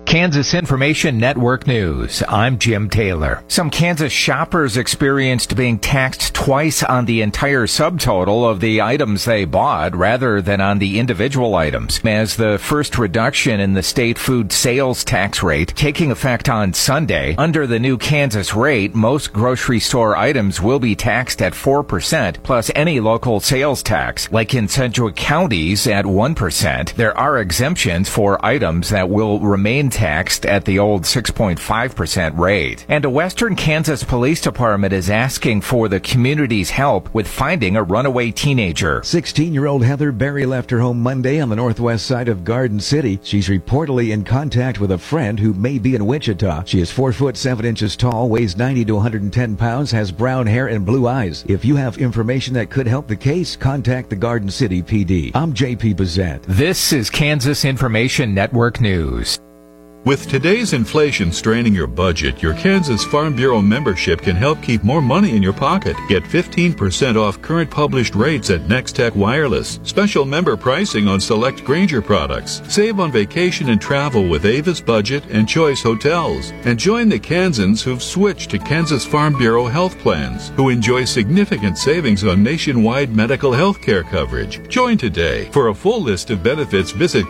Kansas Information Network News. I'm Jim Taylor. Some Kansas shoppers experienced being taxed twice on the entire subtotal of the items they bought rather than on the individual items, as the first reduction in the state food sales tax rate taking effect on Sunday. Under the new Kansas rate, most grocery store items will be taxed at 4% plus any local sales tax, like in Sedgwick counties at 1%. There are exemptions for items that will remain taxed at the old 6.5% rate. And a Western Kansas Police Department is asking for the community's help with finding a runaway teenager. 16-year-old Heather Berry left her home Monday on the northwest side of Garden City. She's reportedly in contact with a friend who may be in Wichita. She is 4 foot 7 inches tall, weighs 90 to 110 pounds, has brown hair and blue eyes. If you have information that could help the case, contact the Garden City PD. I'm J.P. Bazette. This is Kansas Information Network News. With today's inflation straining your budget, your Kansas Farm Bureau membership can help keep more money in your pocket. Get 15% off current published rates at Nextech Wireless. Special member pricing on select Grainger products. Save on vacation and travel with Avis Budget and Choice Hotels. And join the Kansans who've switched to Kansas Farm Bureau health plans, who enjoy significant savings on nationwide medical health care coverage. Join today. For a full list of benefits, visit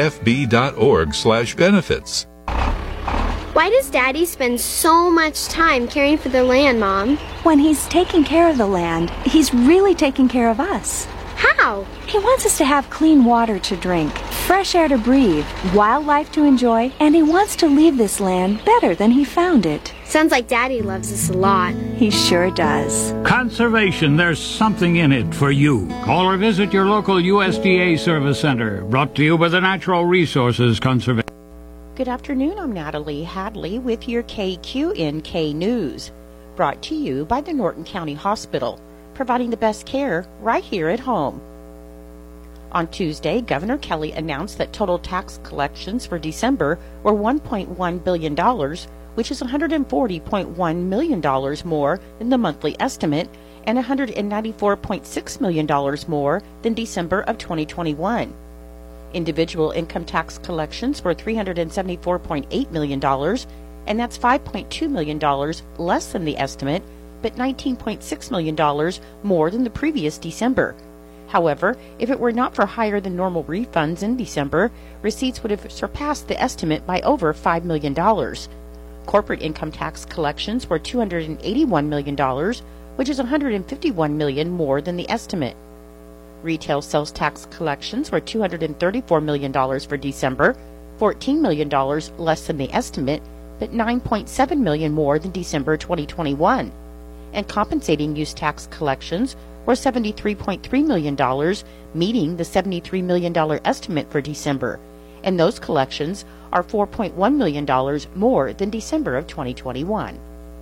kfb.org/benefits. Why does Daddy spend so much time caring for the land, Mom? When he's taking care of the land, he's really taking care of us. How? He wants us to have clean water to drink, fresh air to breathe, wildlife to enjoy, and he wants to leave this land better than he found it. Sounds like Daddy loves us a lot. He sure does. Conservation, there's something in it for you. Call or visit your local USDA Service Center. Brought to you by the Natural Resources Conservation. Good afternoon, I'm Natalie Hadley with your KQNK News, brought to you by the Norton County Hospital, providing the best care right here at home. On Tuesday, Governor Kelly announced that total tax collections for December were $1.1 billion, which is $140.1 million more than the monthly estimate and $194.6 million more than December of 2021. Individual income tax collections were $374.8 million, and that's $5.2 million less than the estimate, but $19.6 million more than the previous December. However, if it were not for higher than normal refunds in December, receipts would have surpassed the estimate by over $5 million. Corporate income tax collections were $281 million, which is $151 million more than the estimate. Retail sales tax collections were $234 million for December, $14 million less than the estimate, but $9.7 million more than December 2021. And compensating use tax collections were $73.3 million, meeting the $73 million estimate for December. And those collections are $4.1 million more than December of 2021.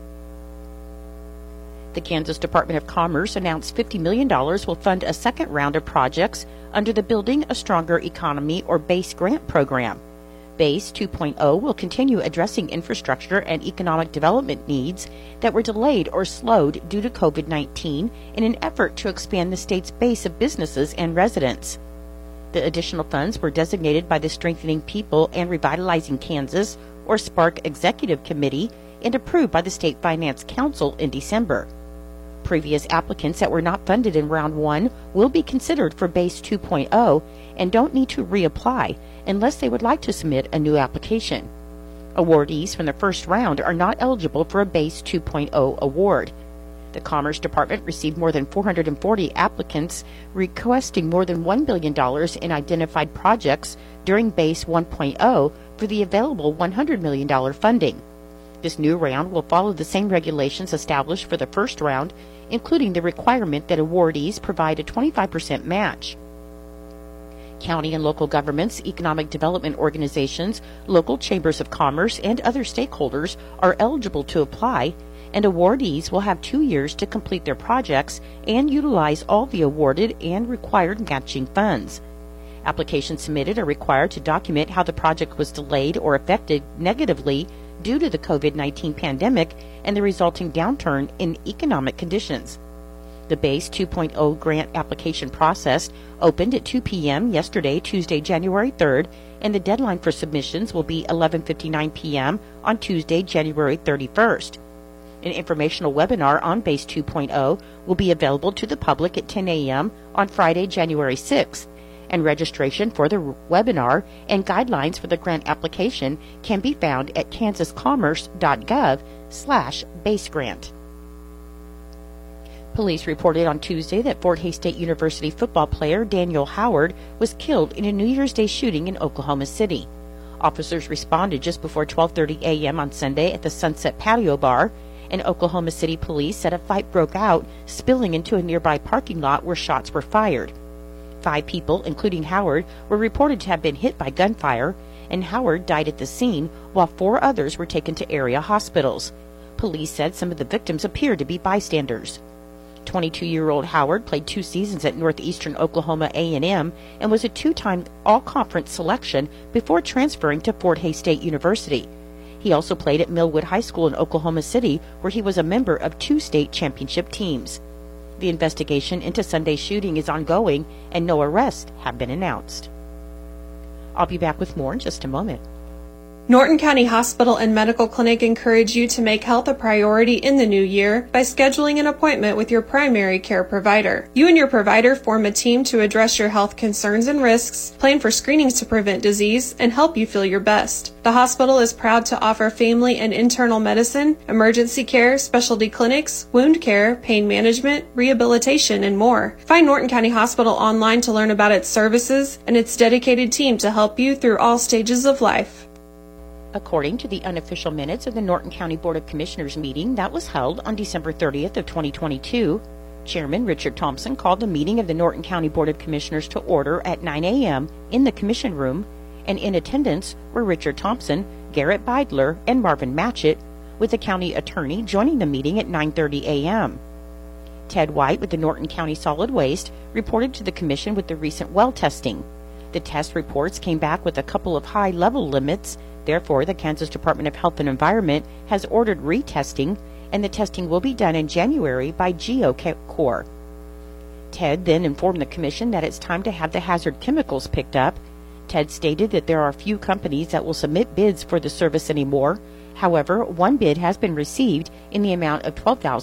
The Kansas Department of Commerce announced $50 million will fund a second round of projects under the Building a Stronger Economy or BASE grant program. BASE 2.0 will continue addressing infrastructure and economic development needs that were delayed or slowed due to COVID-19 in an effort to expand the state's base of businesses and residents. The additional funds were designated by the Strengthening People and Revitalizing Kansas, or SPARK Executive Committee, and approved by the State Finance Council in December. Previous applicants that were not funded in Round 1 will be considered for BASE 2.0 and don't need to reapply unless they would like to submit a new application. Awardees from the first round are not eligible for a BASE 2.0 award. The Commerce Department received more than 440 applicants requesting more than $1 billion in identified projects during BASE 1.0 for the available $100 million funding. This new round will follow the same regulations established for the first round, including the requirement that awardees provide a 25% match. County and local governments, economic development organizations, local chambers of commerce, and other stakeholders are eligible to apply, and awardees will have 2 years to complete their projects and utilize all the awarded and required matching funds. Applications submitted are required to document how the project was delayed or affected negatively due to the COVID-19 pandemic and the resulting downturn in economic conditions. The BASE 2.0 grant application process opened at 2 p.m. yesterday, Tuesday, January 3rd, and the deadline for submissions will be 11:59 p.m. on Tuesday, January 31st. An informational webinar on BASE 2.0 will be available to the public at 10 a.m. on Friday, January 6th, and registration for the webinar and guidelines for the grant application can be found at kansascommerce.gov/basegrant. Police reported on Tuesday that Fort Hays State University football player Daniel Howard was killed in a New Year's Day shooting in Oklahoma City. Officers responded just before 12:30 a.m. on Sunday at the Sunset Patio Bar, and Oklahoma City police said a fight broke out, spilling into a nearby parking lot where shots were fired. 5 people, including Howard, were reported to have been hit by gunfire, and Howard died at the scene while 4 others were taken to area hospitals. Police said some of the victims appeared to be bystanders. 22-year-old Howard played 2 seasons at Northeastern Oklahoma A&M and was a 2-time all-conference selection before transferring to Fort Hays State University. He also played at Millwood High School in Oklahoma City, where he was a member of 2 state championship teams. The investigation into Sunday's shooting is ongoing, and no arrests have been announced. I'll be back with more in just a moment. Norton County Hospital and Medical Clinic encourage you to make health a priority in the new year by scheduling an appointment with your primary care provider. You and your provider form a team to address your health concerns and risks, plan for screenings to prevent disease, and help you feel your best. The hospital is proud to offer family and internal medicine, emergency care, specialty clinics, wound care, pain management, rehabilitation, and more. Find Norton County Hospital online to learn about its services and its dedicated team to help you through all stages of life. According to the unofficial minutes of the Norton County Board of Commissioners meeting that was held on December 30th of 2022, Chairman Richard Thompson called the meeting of the Norton County Board of Commissioners to order at 9 a.m. in the Commission Room, and in attendance were Richard Thompson, Garrett Beidler, and Marvin Matchett, with the county attorney joining the meeting at 9:30 a.m. Ted White with the Norton County Solid Waste reported to the Commission with the recent well testing. The test reports came back with a couple of high-level limits. Therefore, the Kansas Department of Health and Environment has ordered retesting, and the testing will be done in January by GeoCorp. Ted then informed the Commission that it's time to have the hazard chemicals picked up. Ted stated that there are few companies that will submit bids for the service anymore. However, one bid has been received in the amount of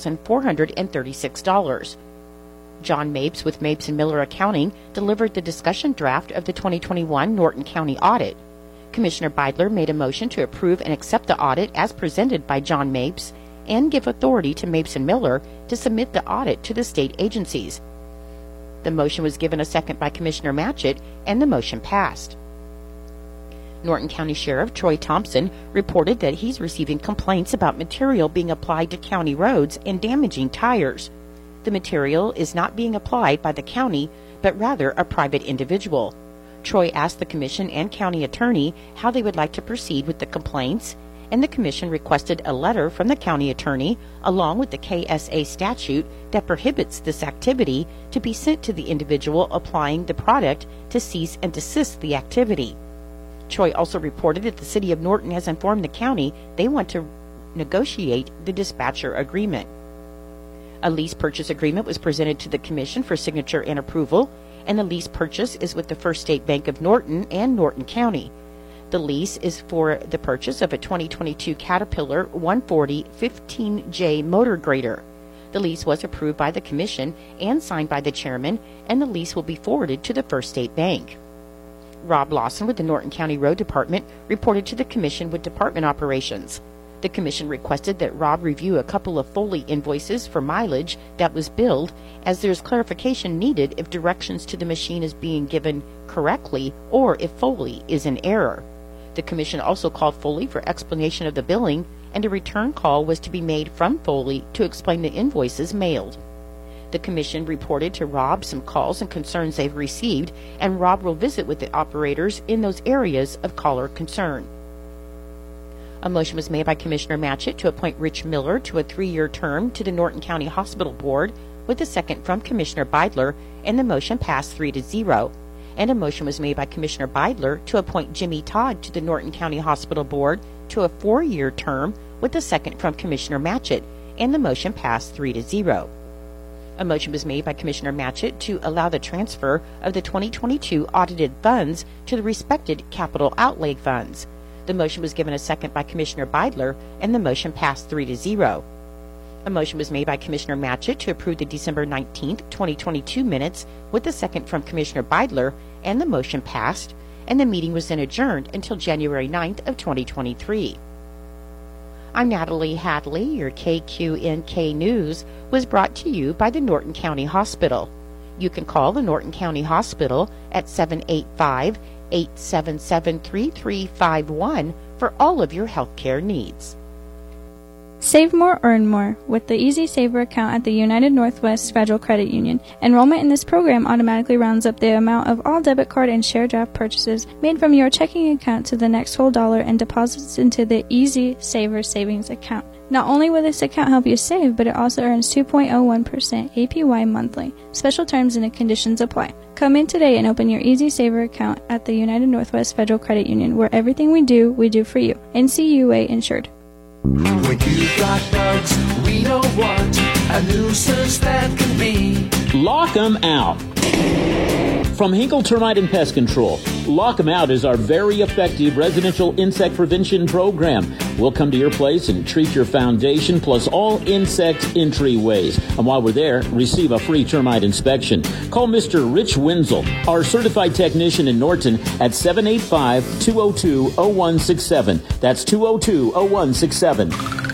$12,436. John Mapes with Mapes & Miller Accounting delivered the discussion draft of the 2021 Norton County audit. Commissioner Beidler made a motion to approve and accept the audit as presented by John Mapes and give authority to Mapes & Miller to submit the audit to the state agencies. The motion was given a second by Commissioner Matchett, and the motion passed. Norton County Sheriff Troy Thompson reported that he's receiving complaints about material being applied to county roads and damaging tires. The material is not being applied by the county, but rather a private individual. Troy asked the Commission and county attorney how they would like to proceed with the complaints, and the Commission requested a letter from the county attorney along with the KSA statute that prohibits this activity to be sent to the individual applying the product to cease and desist the activity. Troy also reported that the City of Norton has informed the county they want to negotiate the dispatcher agreement. A lease purchase agreement was presented to the Commission for signature and approval, and the lease purchase is with the First State Bank of Norton and Norton County. The lease is for the purchase of a 2022 Caterpillar 140 15J motor grader. The lease was approved by the Commission and signed by the chairman, and the lease will be forwarded to the First State Bank. Rob Lawson with the Norton County Road Department reported to the Commission with department operations. The Commission requested that Rob review a couple of Foley invoices for mileage that was billed, as there's clarification needed if directions to the machine is being given correctly or if Foley is in error. The Commission also called Foley for explanation of the billing, and a return call was to be made from Foley to explain the invoices mailed. The Commission reported to Rob some calls and concerns they've received, and Rob will visit with the operators in those areas of caller concern. A motion was made by Commissioner Matchett to appoint Rich Miller to a 3-year term to the Norton County Hospital Board, with a second from Commissioner Beidler, and the motion passed 3-0. And a motion was made by Commissioner Beidler to appoint Jimmy Todd to the Norton County Hospital Board to a 4-year term, with a second from Commissioner Matchett, and the motion passed 3-0. A motion was made by Commissioner Matchett to allow the transfer of the 2022 audited funds to the respected capital outlay funds. The motion was given a second by Commissioner Beidler, and the motion passed 3-0. A motion was made by Commissioner Matchett to approve the December 19th, 2022 minutes with a second from Commissioner Beidler, and the motion passed, and the meeting was then adjourned until January 9th of 2023. I'm Natalie Hadley. Your KQNK News was brought to you by the Norton County Hospital. You can call the Norton County Hospital at 785-877-3351 for all of your healthcare needs. Save more, earn more with the Easy Saver account at the United Northwest Federal Credit Union. Enrollment in this program automatically rounds up the amount of all debit card and share draft purchases made from your checking account to the next whole dollar and deposits into the Easy Saver savings account. Not only will this account help you save, but it also earns 2.01% APY monthly. Special terms and conditions apply. Come in today and open your Easy Saver account at the United Northwest Federal Credit Union, where everything we do for you. NCUA insured. When you've got bugs, we know what a nuisance that can be. Lock 'em out. From Hinkle Termite and Pest Control, Lock 'em Out is our very effective residential insect prevention program. We'll come to your place and treat your foundation plus all insect entryways. And while we're there, receive a free termite inspection. Call Mr. Rich Wenzel, our certified technician in Norton, at 785-202-0167. That's 202-0167.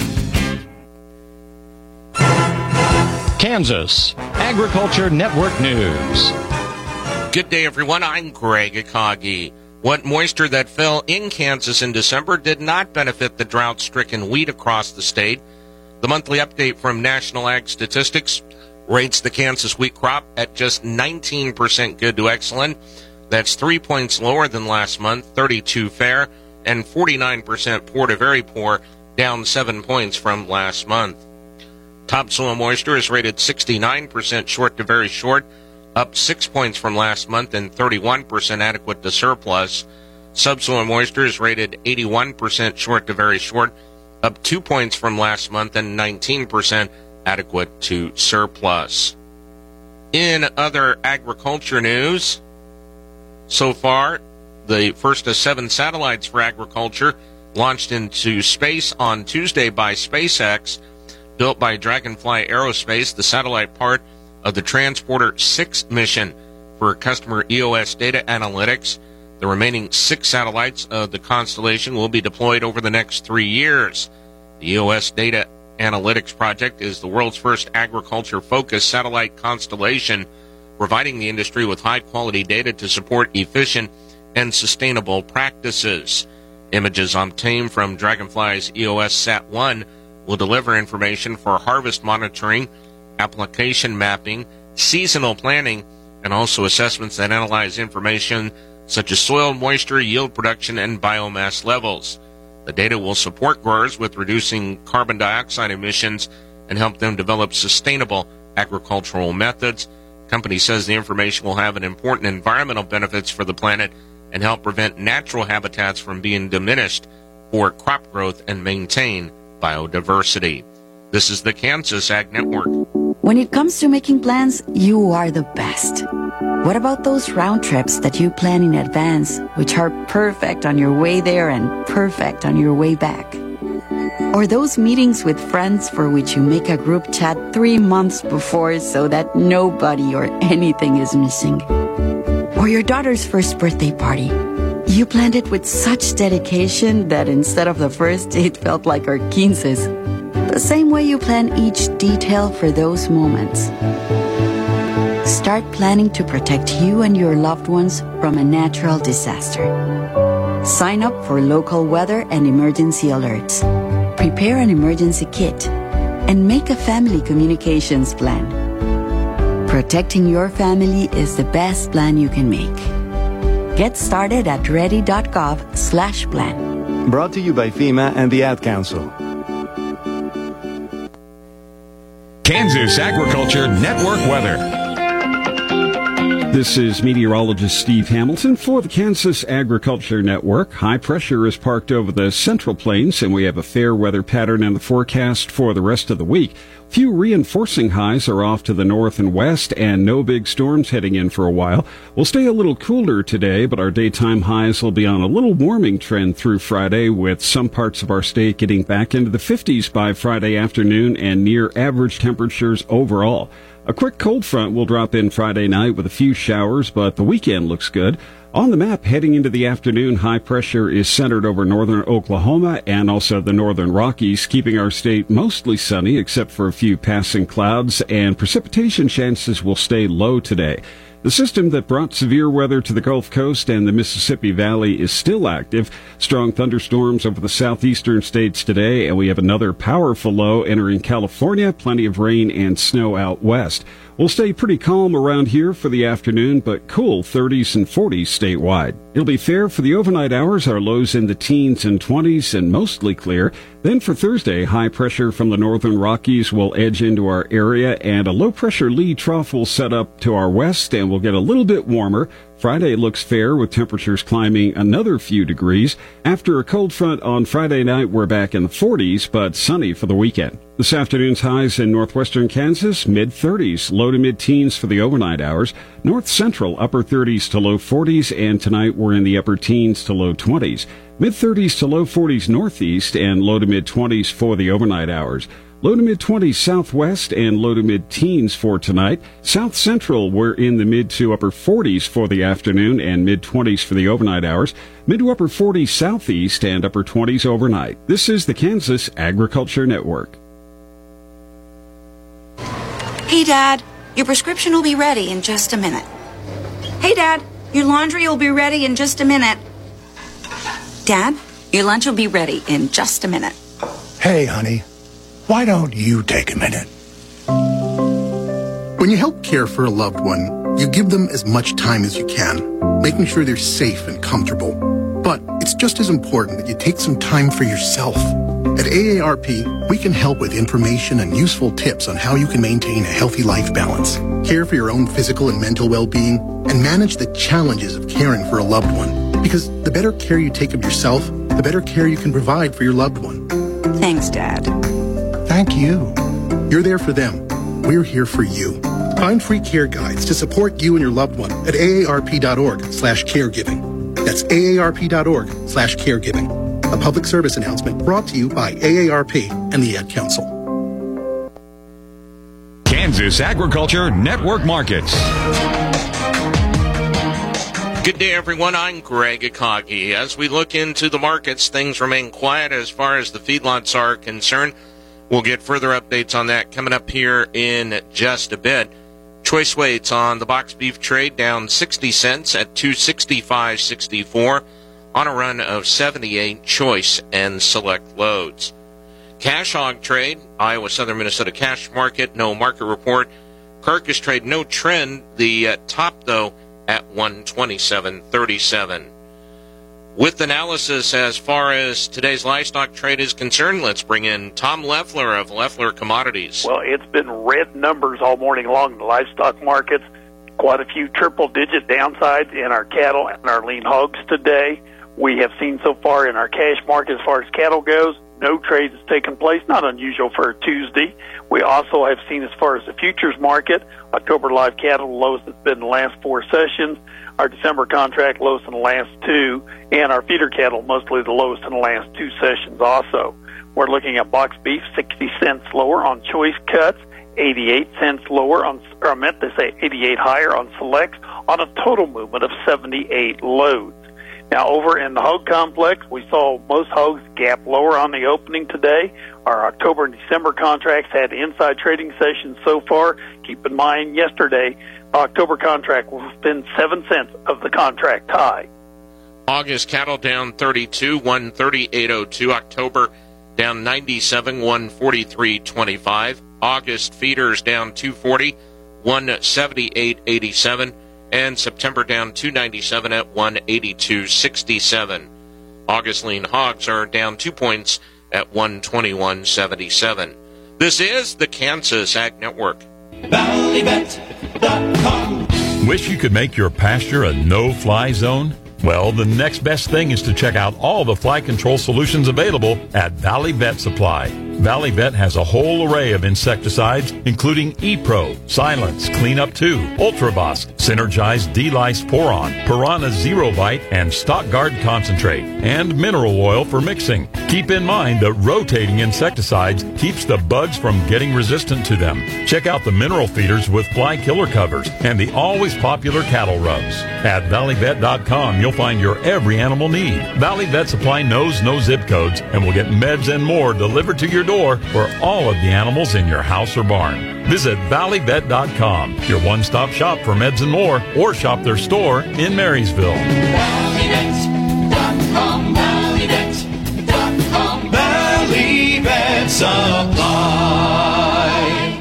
Kansas Agriculture Network News. Good day, everyone. I'm Greg Akagi. What moisture that fell in Kansas in December did not benefit the drought-stricken wheat across the state. The monthly update from National Ag Statistics rates the Kansas wheat crop at just 19% good to excellent. That's 3 points lower than last month, 32 fair, and 49% poor to very poor, down 7 points from last month. Topsoil moisture is rated 69% short to very short, up 6 points from last month, and 31% adequate to surplus. Subsoil moisture is rated 81% short to very short, up 2 points from last month, and 19% adequate to surplus. In other agriculture news, so far, the first of 7 satellites for agriculture launched into space on Tuesday by SpaceX, built by Dragonfly Aerospace, the satellite part of the Transporter 6 mission for customer EOS data analytics. The remaining 6 satellites of the constellation will be deployed over the next 3 years. The EOS data analytics project is the world's first agriculture-focused satellite constellation, providing the industry with high-quality data to support efficient and sustainable practices. Images obtained from Dragonfly's EOS Sat-1 will deliver information for harvest monitoring, application mapping, seasonal planning, and also assessments that analyze information such as soil moisture, yield production, and biomass levels. The data will support growers with reducing carbon dioxide emissions and help them develop sustainable agricultural methods. The company says the information will have an important environmental benefits for the planet and help prevent natural habitats from being diminished for crop growth and maintain biodiversity. This is the Kansas Ag Network. When it comes to making plans, you are the best. What about those round trips that you plan in advance, which are perfect on your way there and perfect on your way back? Or those meetings with friends for which you make a group chat 3 months before so that nobody or anything is missing? Or your daughter's first birthday party. You planned it with such dedication that instead of the first, it felt like our 15th. The same way you plan each detail for those moments. Start planning to protect you and your loved ones from a natural disaster. Sign up for local weather and emergency alerts. Prepare an emergency kit and make a family communications plan. Protecting your family is the best plan you can make. Get started at ready.gov/plan. Brought to you by FEMA and the Ad Council. Kansas Agriculture Network weather. This is meteorologist Steve Hamilton for the Kansas Agriculture Network. High pressure is parked over the Central Plains, and we have a fair weather pattern in the forecast for the rest of the week. Few reinforcing highs are off to the north and west, and no big storms heading in for a while. We'll stay a little cooler today, but our daytime highs will be on a little warming trend through Friday, with some parts of our state getting back into the 50s by Friday afternoon and near average temperatures overall. A quick cold front will drop in Friday night with a few showers, but the weekend looks good. On the map, heading into the afternoon, high pressure is centered over northern Oklahoma and also the northern Rockies, keeping our state mostly sunny except for a few passing clouds, and precipitation chances will stay low today. The system that brought severe weather to the Gulf Coast and the Mississippi Valley is still active. Strong thunderstorms over the southeastern states today, and we have another powerful low entering California, plenty of rain and snow out west. We'll stay pretty calm around here for the afternoon, but cool 30s and 40s statewide. It'll be fair for the overnight hours, our lows in the teens and 20s and mostly clear. Then for Thursday, high pressure from the northern Rockies will edge into our area, and a low-pressure lee trough will set up to our west, and we'll get a little bit warmer. Friday looks fair with temperatures climbing another few degrees. After a cold front on Friday night, we're back in the 40s, but sunny for the weekend. This afternoon's highs in northwestern Kansas, mid-30s, low to mid-teens for the overnight hours. North central, upper 30s to low 40s, and tonight we're in the upper teens to low 20s. Mid-30s to low 40s northeast, and low to mid-20s for the overnight hours. Low to mid-20s southwest and low to mid-teens for tonight. South central, we're in the mid to upper 40s for the afternoon and mid-20s for the overnight hours. Mid to upper 40s southeast and upper 20s overnight. This is the Kansas Agriculture Network. Hey, Dad, your prescription will be ready in just a minute. Hey, Dad, your laundry will be ready in just a minute. Dad, your lunch will be ready in just a minute. Hey, honey. Why don't you take a minute? When you help care for a loved one, you give them as much time as you can, making sure they're safe and comfortable. But it's just as important that you take some time for yourself. At AARP, we can help with information and useful tips on how you can maintain a healthy life balance, care for your own physical and mental well-being, and manage the challenges of caring for a loved one. Because the better care you take of yourself, the better care you can provide for your loved one. Thanks, Dad. Thank you. You're there for them. We're here for you. Find free care guides to support you and your loved one at aarp.org/caregiving. That's aarp.org/caregiving. A public service announcement brought to you by AARP and the Ad Council. Kansas Agriculture Network Markets. Good day, everyone. I'm Greg Akagi. As we look into the markets, things remain quiet as far as the feedlots are concerned. We'll get further updates on that coming up here in just a bit. Choice weights on the box beef trade down 60 cents at $265.64 on a run of 78 choice and select loads. Cash hog trade, Iowa Southern Minnesota cash market, no market report. Carcass trade, no trend. The top, though, at $127.37. With analysis as far as today's livestock trade is concerned, let's bring in Tom Leffler of Leffler Commodities. Well, it's been red numbers all morning long in the livestock markets. Quite a few triple-digit downsides in our cattle and our lean hogs today. We have seen so far in our cash market, as far as cattle goes, no trades has taken place, not unusual for a Tuesday. We also have seen, as far as the futures market, October live cattle the lowest it's been in the last 4 sessions. Our December contract lowest in the last 2, and our feeder cattle mostly the lowest in the last 2 sessions also. We're looking at box beef 60 cents lower on choice cuts, 88 cents lower on, or I meant to say 88 higher on selects, on a total movement of 78 loads. Now, over in the hog complex, we saw most hogs gap lower on the opening today. Our October and December contracts had inside trading sessions so far. Keep in mind, yesterday, October contract was within 7 cents of the contract high. August cattle down 32, 138.02. October down 97, 143.25. August feeders down 240, 178.87. And September down 297 at 182.67. August lean hogs are down 2 points at 121.77. This is the Kansas Ag Network. Valleybet.com. Wish you could make your pasture a no-fly zone? Well, the next best thing is to check out all the fly control solutions available at Valley Vet Supply. Valley Vet has a whole array of insecticides, including E-Pro, Silence, Cleanup 2, Ultravox, Synergize D-Lice Poron, Piranha Zero Bite, and Stock Guard Concentrate, and mineral oil for mixing. Keep in mind that rotating insecticides keeps the bugs from getting resistant to them. Check out the mineral feeders with fly killer covers and the always popular cattle rubs. At valleyvet.com, you'll find your every animal need. Valley Vet Supply knows no zip codes and will get meds and more delivered to your door for all of the animals in your house or barn. Visit valleyvet.com, your one-stop shop for meds and more, or shop their store in Marysville. ValleyVet.com, ValleyVet.com, Valley Vet Supply.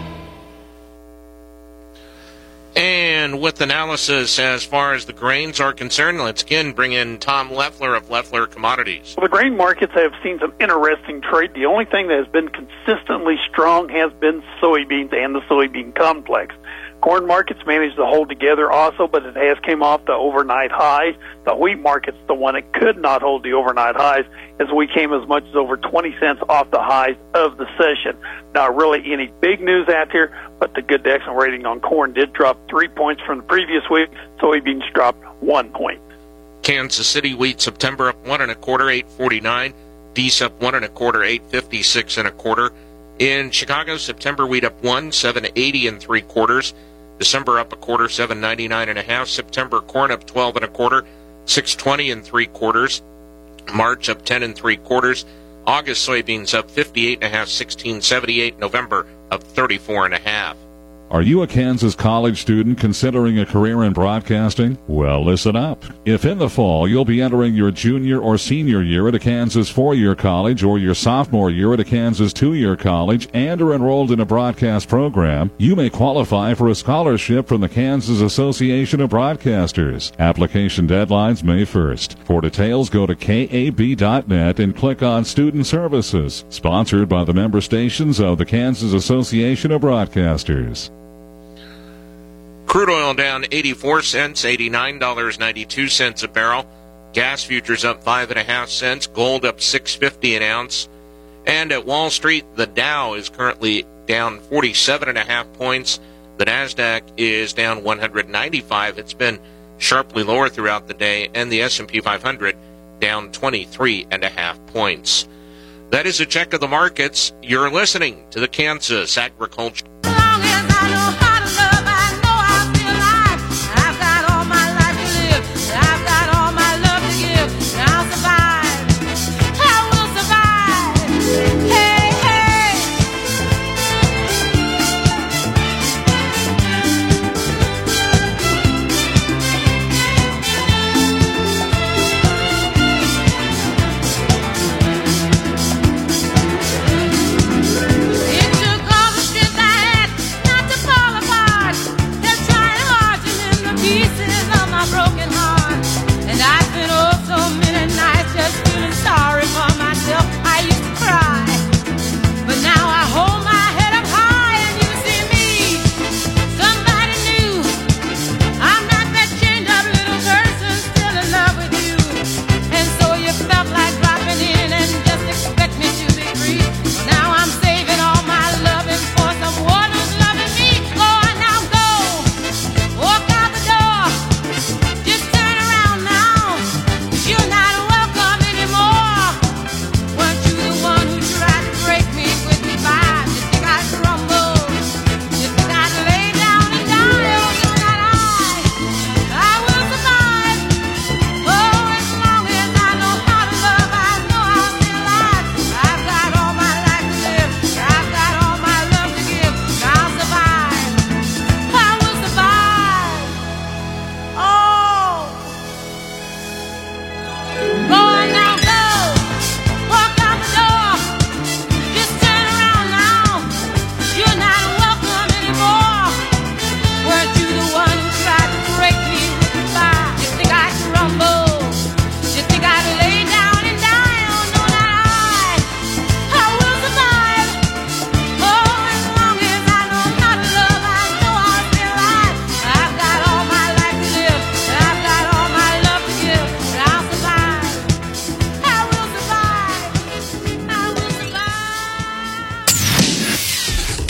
And with analysis as far as the grains are concerned, let's again bring in Tom Leffler of Leffler Commodities. Well, the grain markets have seen some interesting trade. The only thing that has been consistently strong has been soybeans and the soybean complex. Corn markets managed to hold together also, but it has came off the overnight highs. The wheat market's the one that could not hold the overnight highs, as we came as much as over 20 cents off the highs of the session. Not really any big news out here, but the good excellent rating on corn did drop 3 points from the previous week. Soybeans dropped 1 point. Kansas City wheat September up 1 1/4, $8.49. Dees up 1 1/4, $8.56 1/4. In Chicago, September wheat up 1, $7.80 3/4. December up 1/4, $7.99 1/2. September corn up 12 1/4, $6.20 3/4. March up 10 3/4. August soybeans up 58 1/2, $16.78. November up 34 1/2. Are you a Kansas college student considering a career in broadcasting? Well, listen up. If in the fall you'll be entering your junior or senior year at a Kansas 4-year college or your sophomore year at a Kansas 2-year college and are enrolled in a broadcast program, you may qualify for a scholarship from the Kansas Association of Broadcasters. Application deadlines May 1st. For details, go to kab.net and click on Student Services. Sponsored by the member stations of the Kansas Association of Broadcasters. Crude oil down 84 cents, $89.92 a barrel. Gas futures up 5 1/2 cents. Gold up $6.50 an ounce. And at Wall Street, the Dow is currently down 47 1/2 points. The Nasdaq is down 195. It's been sharply lower throughout the day. And the S&P 500 down 23 1/2 points. That is a check of the markets. You're listening to the Kansas Agriculture. It took all the strength I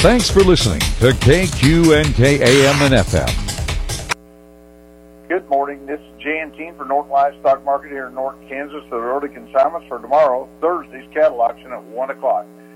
Thanks for listening to KQNK AM and FM. Good morning. This is Jan Keene for North Livestock Market here in North Kansas. The early consignments for tomorrow, Thursday's cattle auction at 1 o'clock.